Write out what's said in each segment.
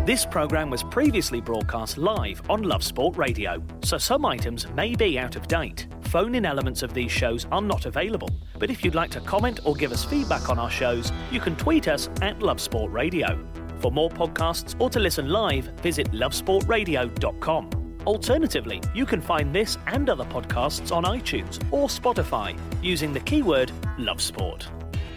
This programme was previously broadcast live on Love Sport Radio, so some items may be out of date. Phone-in elements of these shows are not available, but if you'd like to comment or give us feedback on our shows, you can tweet us at Love Sport Radio. For more podcasts or to listen live, visit lovesportradio.com. Alternatively, you can find this and other podcasts on iTunes or Spotify using the keyword Love Sport.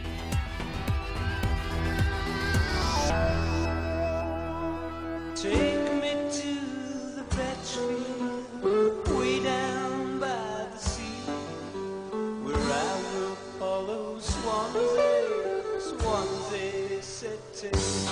Take me to the Batchfield, way down by the sea, where I will follow Swansea City.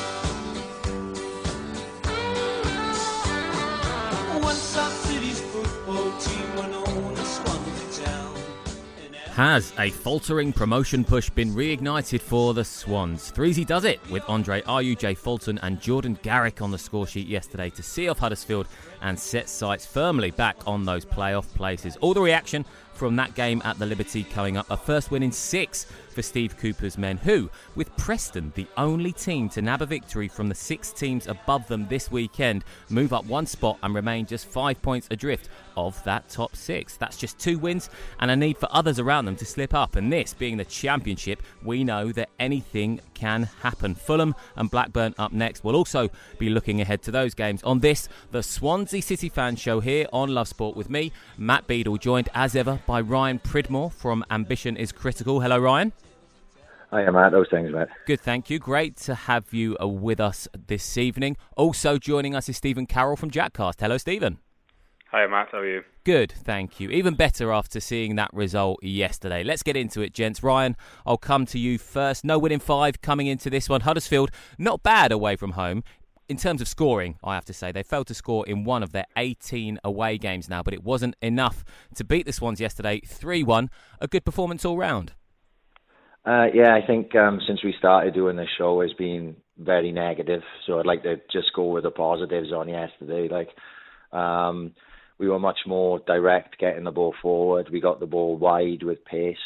Once our city's football team went on to Swansea Town. Has a faltering promotion push been reignited for the Swans? Threezy does it with Andre Ayew, Jay Fulton and Jordan Garrick on the score sheet yesterday to see off Huddersfield and set sights firmly back on those playoff places. All the reaction from that game at the Liberty coming up. A first win in 6 for Steve Cooper's men, who, with Preston, the only team to nab a victory from the 6 teams above them this weekend, move up 1 spot and remain just 5 points adrift of that top 6. That's just 2 wins and a need for others around them to slip up. And this being the Championship, we know that anything can happen. Fulham and Blackburn up next. We'll also be looking ahead to those games on this, the Swansea City Fan Show here on Love Sport with me, Matt Beadle, joined as ever by Ryan Pridmore from Ambition is Critical. Hello, Ryan. Hiya, Matt. Those things, mate. Good, thank you. Great to have you with us this evening. Also joining us is Stephen Carroll from Jackcast. Hello, Stephen. Hi, Matt. How are you? Good, thank you. Even better after seeing that result yesterday. Let's get into it, gents. Ryan, I'll come to you first. No win in 5 coming into this one. Huddersfield, not bad away from home. In terms of scoring, I have to say, they failed to score in one of their 18 away games now, but it wasn't enough to beat the Swans yesterday, 3-1. A good performance all round. I think since we started doing this show, it's been very negative. So I'd like to just go with the positives on yesterday. We were much more direct getting the ball forward. We got the ball wide with pace.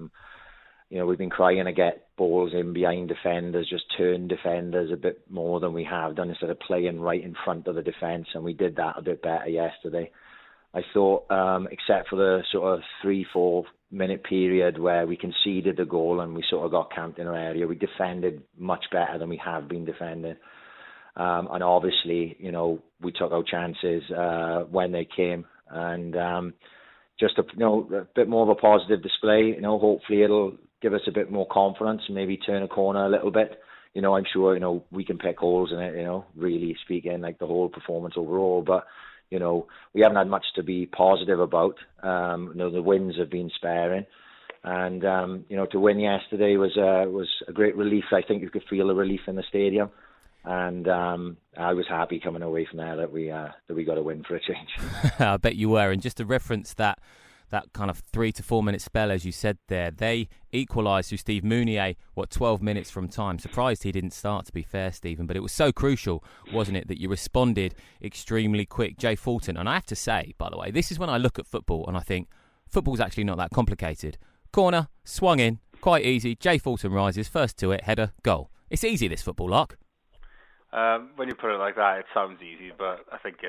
We've been trying to get balls in behind defenders, just turn defenders a bit more than we have done instead of playing right in front of the defence, and we did that a bit better yesterday. I thought, except for the sort of 3-4 minute period where we conceded the goal and we sort of got camped in our area, we defended much better than we have been defending. And obviously, we took our chances when they came, and just a bit more of a positive display. Hopefully it'll give us a bit more confidence and maybe turn a corner a little bit. I'm sure we can pick holes in it. Really speaking, like the whole performance overall, but we haven't had much to be positive about. The wins have been sparing, and to win yesterday was a great relief. I think you could feel the relief in the stadium. And I was happy coming away from there that we got a win for a change. I bet you were. And just to reference that kind of 3 to 4 minute spell, as you said there, they equalised through Steve Mounier, 12 minutes from time. Surprised he didn't start, to be fair, Stephen. But it was so crucial, wasn't it, that you responded extremely quick. Jay Fulton, and I have to say, by the way, this is when I look at football and I think football's actually not that complicated. Corner, swung in, quite easy. Jay Fulton rises, first to it, header, goal. It's easy, this football, Lark. When you put it like that, it sounds easy, but I think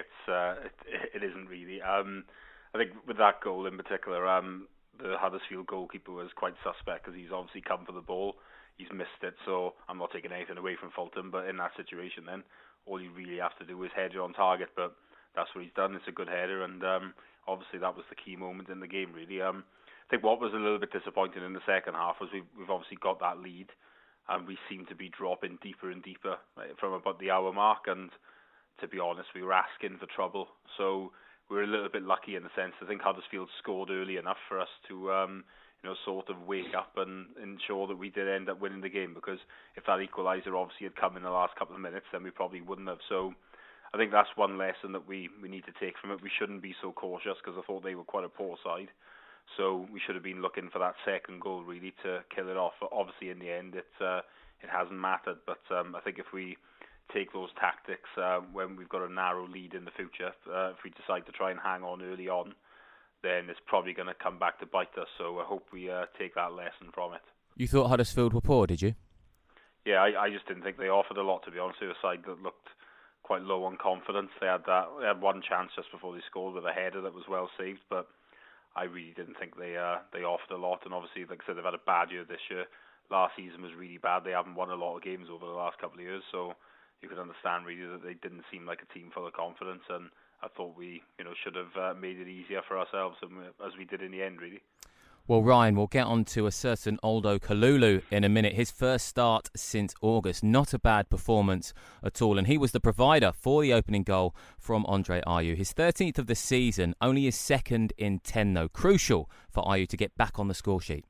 it isn't really. I think with that goal in particular, the Huddersfield goalkeeper was quite suspect because he's obviously come for the ball. He's missed it, so I'm not taking anything away from Fulton, but in that situation then, all you really have to do is head you on target, but that's what he's done. It's a good header, and obviously that was the key moment in the game, really. I think what was a little bit disappointing in the second half was we've obviously got that lead, and we seem to be dropping deeper and deeper from about the hour mark. And to be honest, we were asking for trouble. So we were a little bit lucky in the sense. I think Huddersfield scored early enough for us to, sort of wake up and ensure that we did end up winning the game. Because if that equaliser obviously had come in the last couple of minutes, then we probably wouldn't have. So I think that's one lesson that we need to take from it. We shouldn't be so cautious because I thought they were quite a poor side. So we should have been looking for that second goal really to kill it off. But obviously in the end it hasn't mattered. But I think if we take those tactics when we've got a narrow lead in the future, if we decide to try and hang on early on, then it's probably going to come back to bite us. So I hope we take that lesson from it. You thought Huddersfield were poor, did you? Yeah, I just didn't think they offered a lot, to be honest. They were a side that looked quite low on confidence. They had one chance just before they scored with a header that was well saved, but I really didn't think they offered a lot. And obviously, like I said, they've had a bad year this year. Last season was really bad. They haven't won a lot of games over the last couple of years, so you could understand really that they didn't seem like a team full of confidence. And I thought we, should have made it easier for ourselves, as we did in the end, really. Well, Ryan, we'll get on to a certain Aldo Kalulu in a minute. His first start since August. Not a bad performance at all. And he was the provider for the opening goal from Andre Ayew. His 13th of the season, only his second in 10, though. Crucial for Ayew to get back on the score sheet.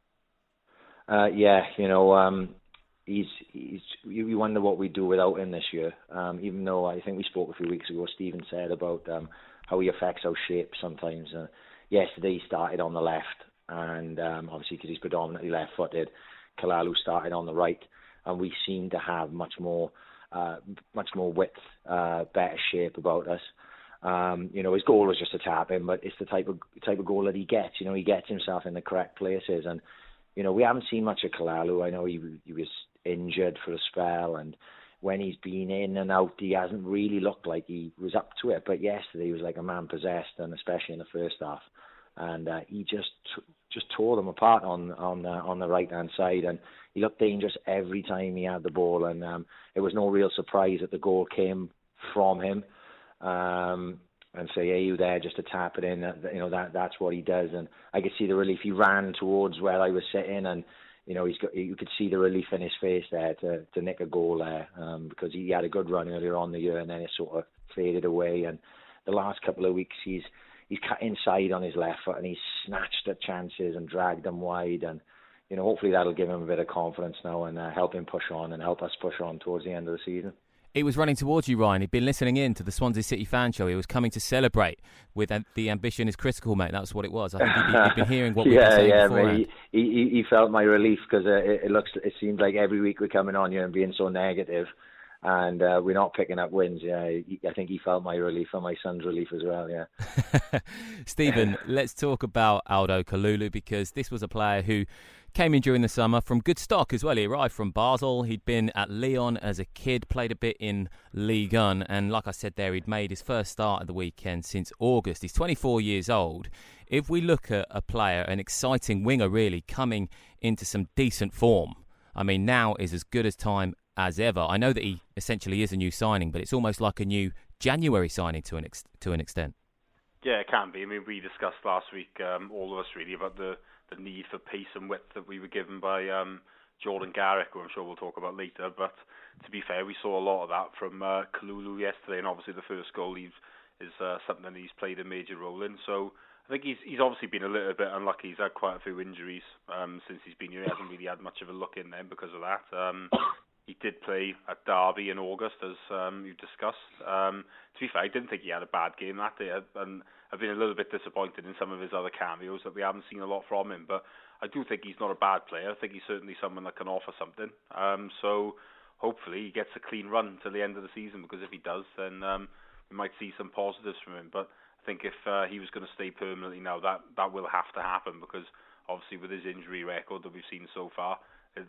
You wonder what we do without him this year. Even though I think we spoke a few weeks ago, Stephen said about how he affects our shape sometimes. Yesterday he started on the left. And obviously, because he's predominantly left-footed, Kalalu started on the right, and we seem to have much more width, better shape about us. His goal was just a tap in, but it's the type of goal that he gets. He gets himself in the correct places, and we haven't seen much of Kalalu. I know he was injured for a spell, and when he's been in and out, he hasn't really looked like he was up to it. But yesterday he was like a man possessed, and especially in the first half. And he just tore them apart on the right hand side, and he looked dangerous every time he had the ball. And it was no real surprise that the goal came from him. And so Ayew there just to tap it in. That's what he does. And I could see the relief. He ran towards where I was sitting, and you could see the relief in his face there to nick a goal there, because he had a good run earlier on the year, and then it sort of faded away. And the last couple of weeks he's cut inside on his left foot, and he's snatched at chances and dragged them wide. And hopefully that'll give him a bit of confidence now and help him push on and help us push on towards the end of the season. He was running towards you, Ryan. He'd been listening in to the Swansea City fan show. He was coming to celebrate with the ambition is critical, mate. That's what it was. I think he'd been hearing what we were saying beforehand. He felt my relief, because it seems like every week we're coming on here and being so negative, and we're not picking up wins. Yeah, I think he felt my relief and my son's relief as well. Yeah. Stephen, let's talk about Aldo Kalulu, because this was a player who came in during the summer from good stock as well. He arrived from Basel. He'd been at Lyon as a kid, played a bit in Ligue 1, and like I said there, he'd made his first start at the weekend since August. He's 24 years old. If we look at a player, an exciting winger really, coming into some decent form, I mean, now is as good a time as ever. I know that he essentially is a new signing, but it's almost like a new January signing to an extent. Yeah, it can be. I mean, we discussed last week, all of us really, about the need for pace and width that we were given by Jordan Garrick, who I'm sure we'll talk about later. But to be fair, we saw a lot of that from Kalulu yesterday, and obviously the first goal is something that he's played a major role in. So I think he's obviously been a little bit unlucky. He's had quite a few injuries since he's been here. He hasn't really had much of a look in them because of that. He did play at Derby in August, as you discussed. To be fair, I didn't think he had a bad game that day, and I've been a little bit disappointed in some of his other cameos that we haven't seen a lot from him. But I do think he's not a bad player. I think he's certainly someone that can offer something. So hopefully he gets a clean run till the end of the season, because if he does, then we might see some positives from him. But I think if he was going to stay permanently now, that will have to happen, because obviously with his injury record that we've seen so far, it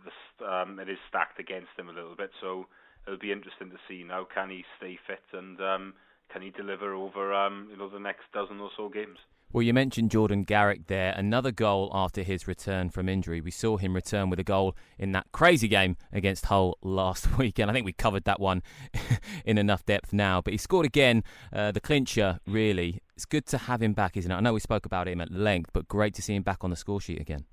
is stacked against him a little bit. So it'll be interesting to see now, can he stay fit, and can he deliver over the next dozen or so games. Well, you mentioned Jordan Garrick there. Another goal after his return from injury. We saw him return with a goal in that crazy game against Hull last weekend. I think we covered that one in enough depth now. But he scored again, the clincher, really. It's good to have him back, isn't it? I know we spoke about him at length, but great to see him back on the score sheet again.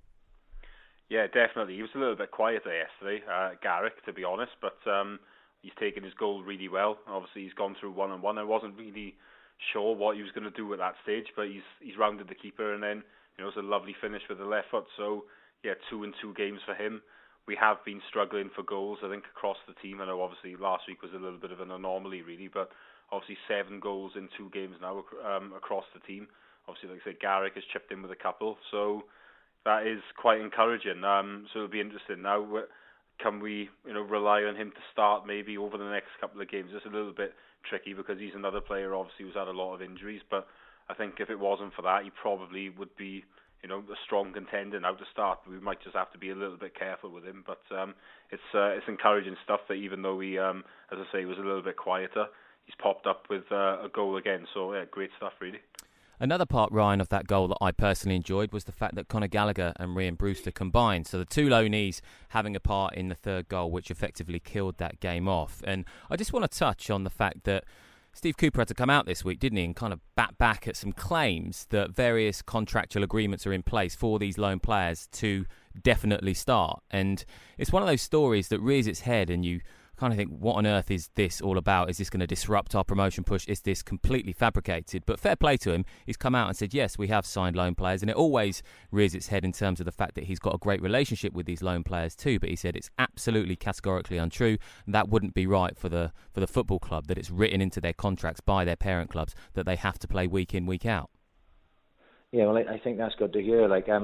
Yeah, definitely. He was a little bit quieter yesterday, Garrick, to be honest. But he's taken his goal really well. Obviously, he's gone through 1-on-1. I wasn't really sure what he was going to do at that stage, but he's rounded the keeper, and then it's a lovely finish with the left foot. So yeah, 2-2 games for him. We have been struggling for goals, I think, across the team. I know obviously last week was a little bit of an anomaly, really, but obviously 7 goals in 2 games now across the team. Obviously, like I said, Garrick has chipped in with a couple, so that is quite encouraging. So it'll be interesting now. Can we, rely on him to start maybe over the next couple of games? It's a little bit tricky because he's another player, obviously, who's had a lot of injuries. But I think if it wasn't for that, he probably would be, a strong contender now to start. We might just have to be a little bit careful with him. But it's encouraging stuff that even though he, as I say, was a little bit quieter, he's popped up with a goal again. So yeah, great stuff, really. Another part, Ryan, of that goal that I personally enjoyed was the fact that Conor Gallagher and Ryan Brewster combined. So the two loanees having a part in the third goal, which effectively killed that game off. And I just want to touch on the fact that Steve Cooper had to come out this week, didn't he, and kind of bat back at some claims that various contractual agreements are in place for these loan players to definitely start. And it's one of those stories that rears its head and you kind of think, what on earth is this all about? Is this going to disrupt our promotion push? Is this completely fabricated? But fair play to him. He's come out and said, yes, we have signed loan players. And it always rears its head in terms of the fact that he's got a great relationship with these loan players too. But he said it's absolutely categorically untrue. And that wouldn't be right for the football club, that it's written into their contracts by their parent clubs that they have to play week in, week out. Yeah, well, I think that's good to hear.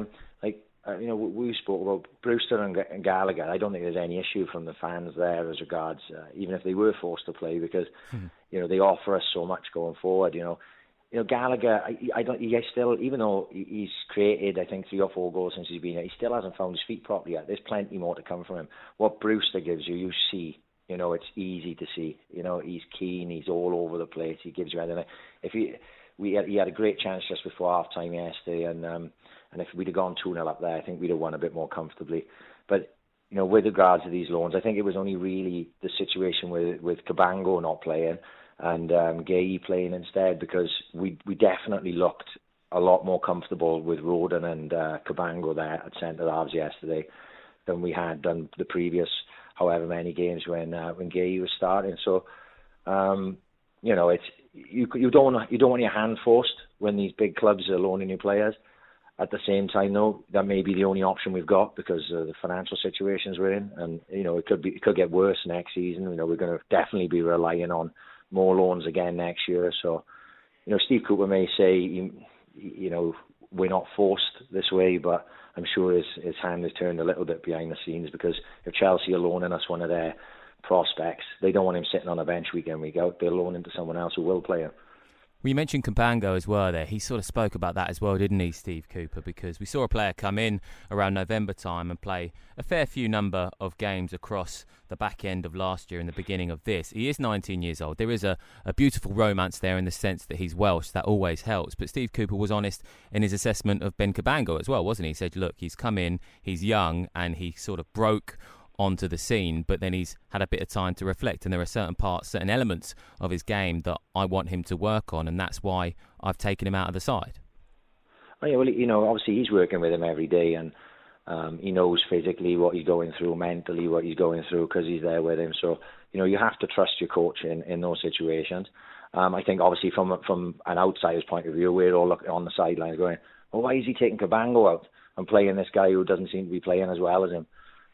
We spoke about Brewster and Gallagher. I don't think there's any issue from the fans there as regards, even if they were forced to play, because they offer us so much going forward. Gallagher, he still, even though he's created, I think, 3 or 4 goals since he's been here, he still hasn't found his feet properly yet. There's plenty more to come from him. What Brewster gives you see. It's easy to see. He's keen. He's all over the place. He gives you anything. He had a great chance just before half time yesterday, and if we'd have gone 2-0 up there, I think we'd have won a bit more comfortably. But with regards to these loans, I think it was only really the situation with Cabango not playing and Gay playing instead, because we definitely looked a lot more comfortable with Roden and Cabango there at centre halves yesterday than we had done the previous however many games when Gay was starting. So it's you don't want your hand forced when these big clubs are loaning you players. At the same time, though, that may be the only option we've got because of the financial situations we're in, and it could get worse next season. We're going to definitely be relying on more loans again next year. So, Steve Cooper may say, we're not forced this way, but I'm sure his hand is turned a little bit behind the scenes, because if Chelsea are loaning us one of their prospects, they don't want him sitting on a bench week in, week out. They're loaning to someone else who will play him. Well, you mentioned Cabango as well there. He sort of spoke about that as well, didn't he, Steve Cooper? Because we saw a player come in around November time and play a fair few number of games across the back end of last year and the beginning of this. He is 19 years old. There is a beautiful romance there in the sense that he's Welsh. That always helps. But Steve Cooper was honest in his assessment of Ben Cabango as well, wasn't he? He said, look, he's come in, he's young, and he sort of broke onto the scene, but then he's had a bit of time to reflect, and there are certain elements of his game that I want him to work on, and that's why I've taken him out of the side. Oh yeah, well, obviously he's working with him every day, and he knows physically what he's going through, mentally what he's going through, because he's there with him. So you have to trust your coach in those situations. I think obviously from an outsider's point of view, we're all looking on the sidelines going, well, why is he taking Cabango out and playing this guy who doesn't seem to be playing as well as him?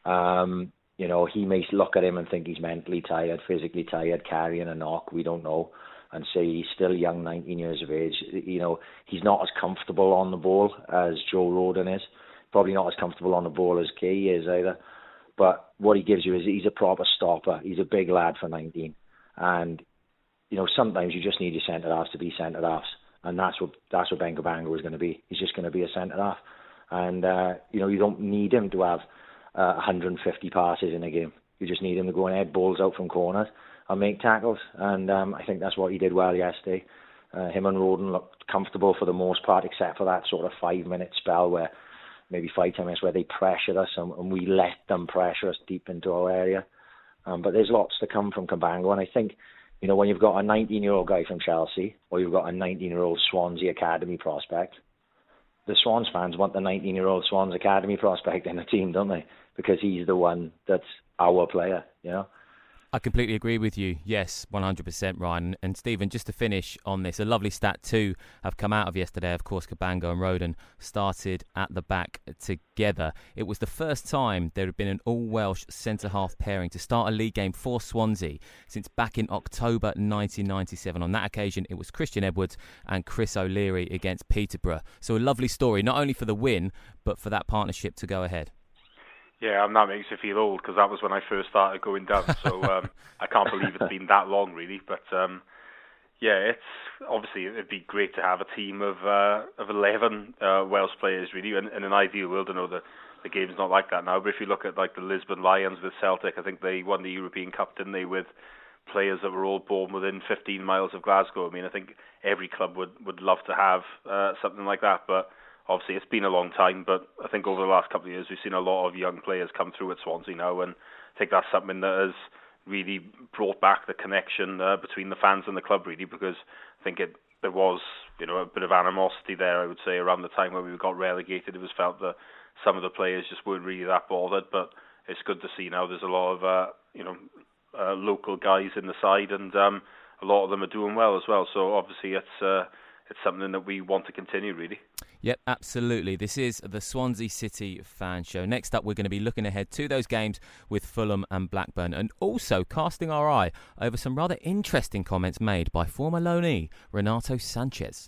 He may look at him and think he's mentally tired, physically tired, carrying a knock, we don't know, and say he's still young, 19 years of age. He's not as comfortable on the ball as Joe Roden is, probably not as comfortable on the ball as Kay is either, but what he gives you is he's a proper stopper. He's a big lad for 19, and sometimes you just need your centre-halves to be centre-halves, and that's what Ben Cabango is going to be. He's just going to be a centre-half, and you don't need him to have 150 passes in a game. You just need him to go and head balls out from corners and make tackles, and I think that's what he did well yesterday. Him and Roden looked comfortable for the most part, except for that sort of 5-minute spell where maybe 5-10 minutes where they pressured us and we let them pressure us deep into our area. But there's lots to come from Cabango, and I think when you've got a 19-year-old guy from Chelsea or you've got a 19-year-old Swansea Academy prospect, the Swans fans want the 19-year-old Swans Academy prospect in the team, don't they? Because he's the one that's our player, I completely agree with you. Yes, 100%, Ryan. And Stephen, just to finish on this, a lovely stat too have come out of yesterday. Of course, Cabango and Roden started at the back together. It was the first time there had been an all-Welsh centre-half pairing to start a league game for Swansea since back in October 1997. On that occasion, it was Christian Edwards and Chris O'Leary against Peterborough. So a lovely story, not only for the win, but for that partnership to go ahead. Yeah, that makes you feel old, because that was when I first started going down. So I can't believe it's been that long, really. But Yeah, it's obviously it'd be great to have a team of 11 Welsh players really. In an ideal world, I know the game's not like that now. But if you look at like the Lisbon Lions with Celtic, I think they won the European Cup, didn't they, with players that were all born within 15 miles of Glasgow. I mean, I think every club would love to have something like that. But obviously, it's been a long time. But I think over the last couple of years, we've seen a lot of young players come through at Swansea now, and I think that's something that has really brought back the connection between the fans and the club, really, because I think there was, a bit of animosity there, I would say, around the time when we got relegated. It was felt that some of the players just weren't really that bothered, but it's good to see now there's a lot of, local guys in the side, and a lot of them are doing well as well. So obviously it's something that we want to continue, really. Yep, absolutely. This is the Swansea City Fan Show. Next up, we're going to be looking ahead to those games with Fulham and Blackburn, and also casting our eye over some rather interesting comments made by former loanee Renato Sanches.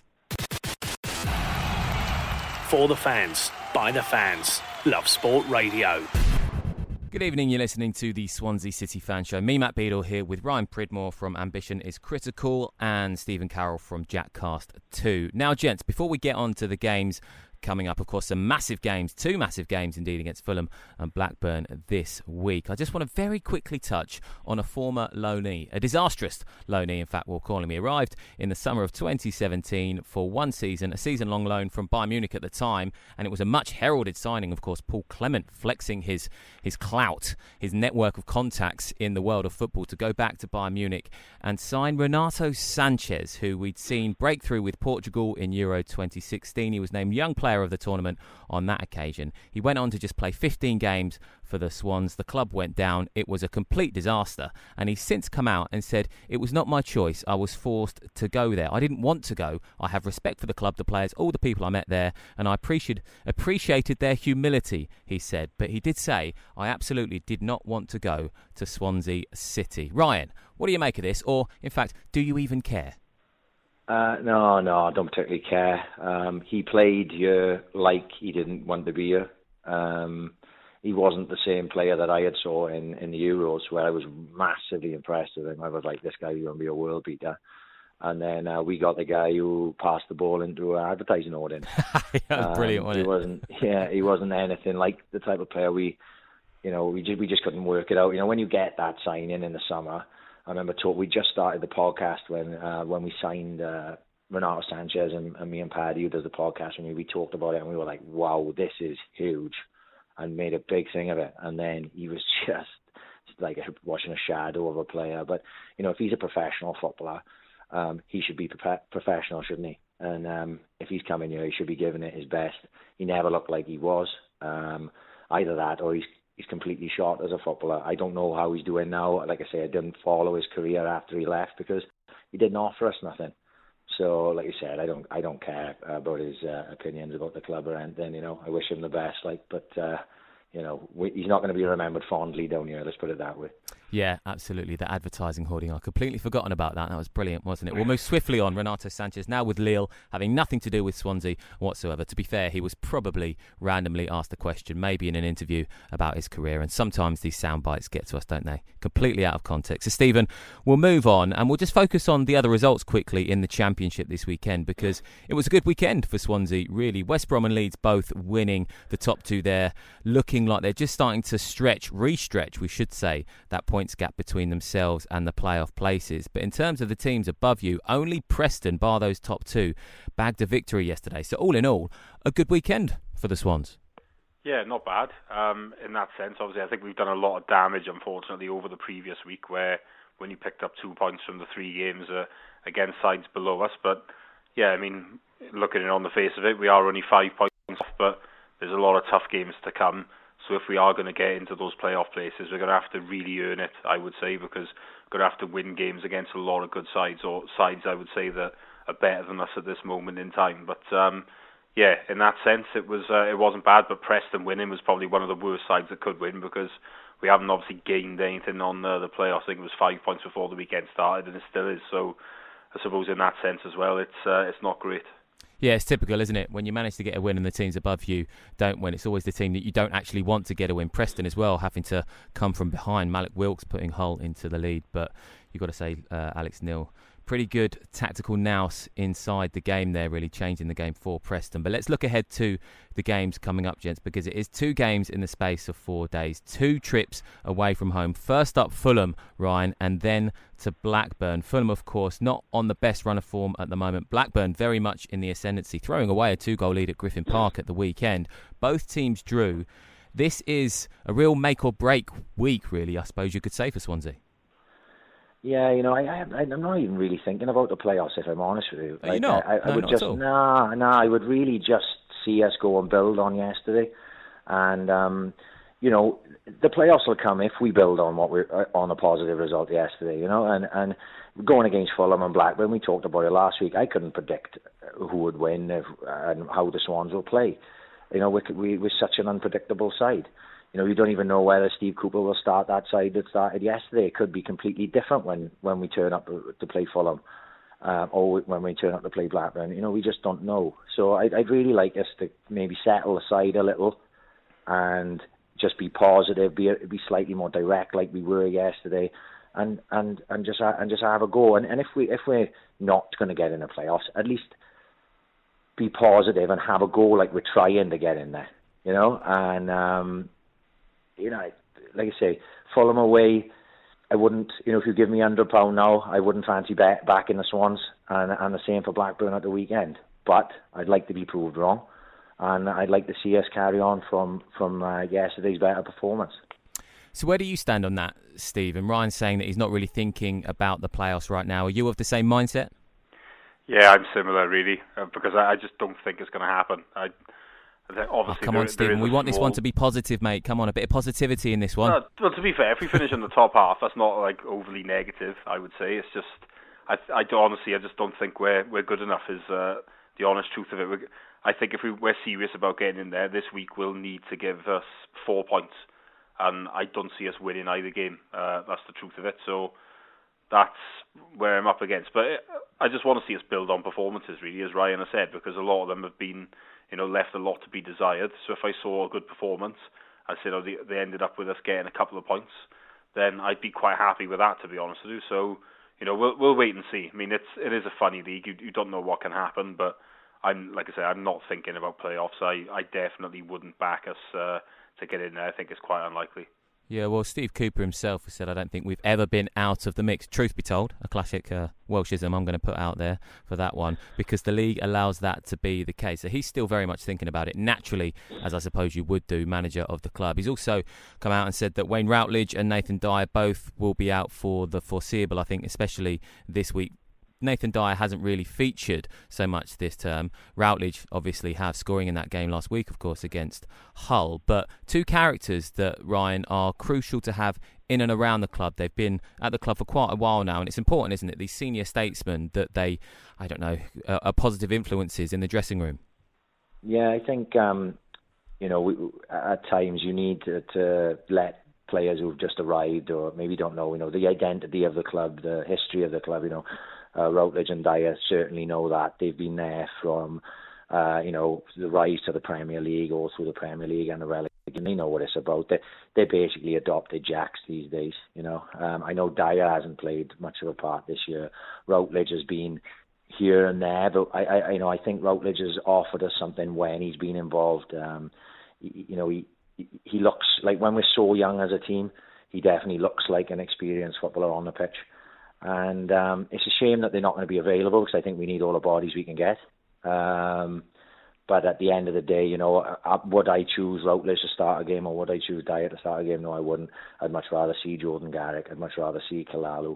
For the fans, by the fans, Love Sport Radio. Good evening, you're listening to the Swansea City Fan Show. Me, Matt Beadle, here with Ryan Pridmore from Ambition is Critical and Stephen Carroll from Jackcast 2. Now, gents, before we get on to the games coming up, of course, some massive games, two massive games indeed against Fulham and Blackburn this week. I just want to very quickly touch on a former loanee, a disastrous loanee, in fact, we'll call him. He arrived in the summer of 2017 for one season, a season-long loan from Bayern Munich at the time, and it was a much heralded signing, of course. Paul Clement flexing his clout, his network of contacts in the world of football to go back to Bayern Munich and sign Renato Sanches, who we'd seen break through with Portugal in Euro 2016. He was named Young Player of the tournament on that occasion. He went on to just play 15 games for the Swans. The club went down. It was a complete disaster, and he's since come out and said, "It was not my choice. I was forced to go there. I didn't want to go. I have respect for the club, the players, all the people I met there, and I appreciated their humility," he said. But he did say, "I absolutely did not want to go to Swansea City." Ryan, what do you make of this? Or, in fact, do you even care? No, I don't particularly care. He played here like he didn't want to be here. He wasn't the same player that I had saw in the Euros, where I was massively impressed with him. I was like, this guy is going to be a world beater. And then we got the guy who passed the ball into an advertising audience. Brilliant, wasn't it? He wasn't anything like the type of player we just couldn't work it out. When you get that signing in the summer, I remember we just started the podcast when we signed Renato Sanches, and me and Paddy, who does the podcast, and we talked about it, and we were like, wow, this is huge, and made a big thing of it. And then he was just like watching a shadow of a player. But, if he's a professional footballer, he should be professional, shouldn't he? And if he's coming here, he should be giving it his best. He never looked like he was. Either that or he's completely shot as a footballer. I don't know how he's doing now. Like I say, I didn't follow his career after he left because he didn't offer us nothing. So, like you said, I don't care about his opinions about the club or anything. I wish him the best. But he's not going to be remembered fondly down here. Let's put it that way. Yeah, absolutely. The advertising hoarding. I'd completely forgotten about that. That was brilliant, wasn't it? We'll move swiftly on. Renato Sanches, now with Lille, having nothing to do with Swansea whatsoever. To be fair, he was probably randomly asked a question, maybe in an interview, about his career. And sometimes these sound bites get to us, don't they? Completely out of context. So, Stephen, we'll move on and we'll just focus on the other results quickly in the Championship this weekend, because it was a good weekend for Swansea, really. West Brom and Leeds both winning, the top two there, looking like they're just starting to re-stretch, we should say, that points gap between themselves and the playoff places. But in terms of the teams above you, only Preston, bar those top two, bagged a victory yesterday. So all in all, a good weekend for the Swans. Yeah, not bad. In that sense, obviously, I think we've done a lot of damage, unfortunately, over the previous week, where when you picked up 2 points from the 3 games against sides below us. But yeah, I mean, looking at it on the face of it, we are only 5 points off, but there's a lot of tough games to come. So if we are going to get into those playoff places, we're going to have to really earn it, I would say, because we're going to have to win games against a lot of good sides, or sides, I would say, that are better than us at this moment in time. But yeah, in that sense, it wasn't bad, but Preston winning was probably one of the worst sides that could win, because we haven't obviously gained anything on the playoffs. I think it was 5 points before the weekend started, and it still is. So I suppose in that sense as well, it's not great. Yeah, it's typical, isn't it? When you manage to get a win and the teams above you don't win, it's always the team that you don't actually want to get a win. Preston as well, having to come from behind. Malik Wilkes putting Hull into the lead. But you've got to say, Alex Neil pretty good tactical nous inside the game there, really changing the game for Preston. But let's look ahead to the games coming up, gents, because it is 2 games in the space of 4 days. 2 trips away from home. First up, Fulham, Ryan, and then to Blackburn. Fulham, of course, not on the best run of form at the moment. Blackburn very much in the ascendancy, throwing away a 2-goal lead at Griffin Park at the weekend. Both teams drew. This is a real make-or-break week, really, I suppose you could say, for Swansea. Yeah, I'm not even really thinking about the playoffs, if I'm honest with you. Are you not? I would just I would really just see us go and build on yesterday, and the playoffs will come if we build on on a positive result yesterday. And going against Fulham and Blackburn, we talked about it last week. I couldn't predict who would win and how the Swans will play. We're such an unpredictable side. You don't even know whether Steve Cooper will start that side that started yesterday. It could be completely different when we turn up to play Fulham or when we turn up to play Blackburn. We just don't know. So I'd really like us to maybe settle aside a little and just be positive, be slightly more direct like we were yesterday, and just have a go. And if we're not going to get in the playoffs, at least be positive and have a go like we're trying to get in there. Like I say, Fulham away, I wouldn't, if you give me £100 now, I wouldn't fancy back in the Swans, and the same for Blackburn at the weekend. But I'd like to be proved wrong, and I'd like to see us carry on from yesterday's better performance. So where do you stand on that, Steve? And Ryan's saying that he's not really thinking about the playoffs right now. Are you of the same mindset? Yeah, I'm similar, really, because I just don't think it's going to happen. Obviously, come on, Stephen. We want this one to be positive, mate. Come on, a bit of positivity in this one. Well, to be fair, if we finish in the top half, that's not overly negative. I would say it's just, I just don't think we're good enough. Is the honest truth of it. I think if we're serious about getting in there this week, we'll need to give us 4 points, and I don't see us winning either game. That's the truth of it. So that's where I'm up against. But I just want to see us build on performances, really, as Ryan has said, because a lot of them have been, left a lot to be desired. So if I saw a good performance, I said, they ended up with us getting a couple of points, then I'd be quite happy with that, to be honest with you. So, we'll wait and see. I mean, it is a funny league. You don't know what can happen, but I'm not thinking about playoffs. I definitely wouldn't back us to get in there. I think it's quite unlikely. Yeah, well, Steve Cooper himself has said, I don't think we've ever been out of the mix. Truth be told, a classic Welshism I'm going to put out there for that one, because the league allows that to be the case. So he's still very much thinking about it naturally, as I suppose you would do, manager of the club. He's also come out and said that Wayne Routledge and Nathan Dyer both will be out for the foreseeable, I think, especially this week. Nathan Dyer hasn't really featured so much this term. Routledge obviously have scoring in that game last week, of course, against Hull. But 2 characters that, Ryan, are crucial to have in and around the club. They've been at the club for quite a while now, and it's important, isn't it, these senior statesmen, that they, are positive influences in the dressing room. Yeah, I think, at times you need to let players who've just arrived or maybe don't know, the identity of the club, the history of the club, Routledge and Dyer certainly know that. They've been there from, the rise to the Premier League, all through the Premier League and the relegation. They know what it's about. They basically adopted jacks these days. I know Dyer hasn't played much of a part this year. Routledge has been here and there, but I think Routledge has offered us something when he's been involved. He looks like, when we're so young as a team, he definitely looks like an experienced footballer on the pitch. And it's a shame that they're not going to be available, because I think we need all the bodies we can get. But at the end of the day, would I choose Routledge to start a game, or would I choose Dyer to start a game? No, I wouldn't. I'd much rather see Jordan Garrick. I'd much rather see Kalalu.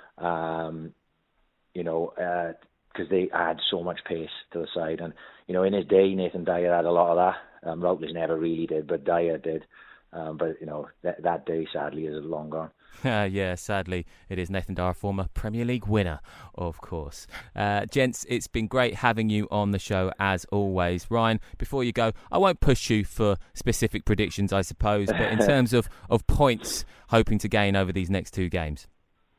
Because they add so much pace to the side. And, in his day, Nathan Dyer had a lot of that. Routledge never really did, but Dyer did. But that day sadly is long gone. Yeah, sadly it is. Nathan Dyer, former Premier League winner, of course. Gents, it's been great having you on the show as always. Ryan, before you go, I won't push you for specific predictions, I suppose, but in terms of points hoping to gain over these next 2 games.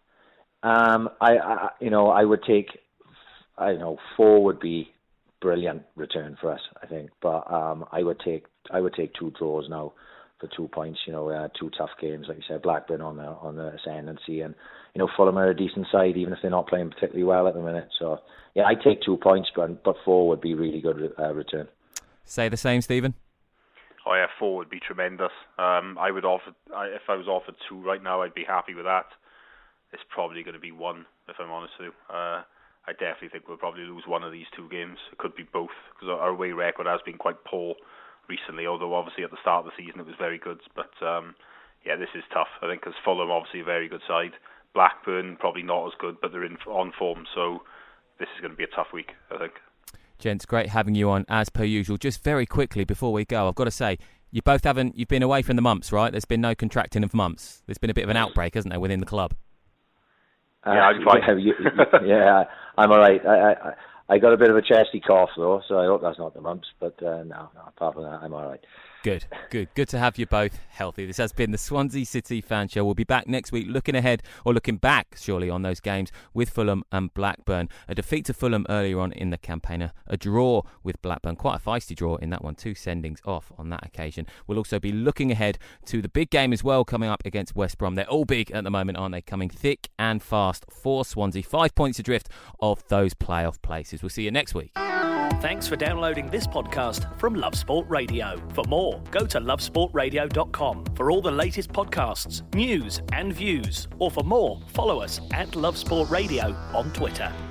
I would take, 4 would be brilliant return for us, I think, but I would take 2 draws now for 2 points. You know, 2 tough games, like you said, Blackburn on the ascendancy, and you know, Fulham are a decent side, even if they're not playing particularly well at the minute. So yeah, I take 2 points, but 4 would be really good return. Say the same, Stephen. Oh yeah, 4 would be tremendous. If I was offered 2 right now, I'd be happy with that. It's probably going to be 1, if I'm honest with you. I definitely think we'll probably lose one of these 2 games. It could be both, because our away record has been quite poor recently, although obviously at the start of the season it was very good. But yeah, this is tough, I think, because Fulham obviously a very good side. Blackburn probably not as good, but they're on form, so this is going to be a tough week, I think. Gents, great having you on as per usual. Just very quickly before we go, I've got to say, you've been away from the mumps, right? There's been no contracting of mumps. There's been a bit of an outbreak, hasn't there, within the club? Yeah, I'm fine. Yeah, I'm all right. I got a bit of a chesty cough though, so I hope that's not the mumps. But no, apart from that, I'm all right. Good to have you both healthy. This has been the Swansea City Fan Show. We'll be back next week looking back, surely, on those games with Fulham and Blackburn. A defeat to Fulham earlier on in the campaign, a draw with Blackburn, quite a feisty draw in that one, 2 sendings off on that occasion. We'll also be looking ahead to the big game as well, coming up against West Brom. They're all big at the moment, aren't they? Coming thick and fast for Swansea. 5 points adrift of those playoff places. We'll see you next week. Thanks for downloading this podcast from Love Sport Radio. For more, go to lovesportradio.com for all the latest podcasts, news and views. Or for more, follow us at Love Sport Radio on Twitter.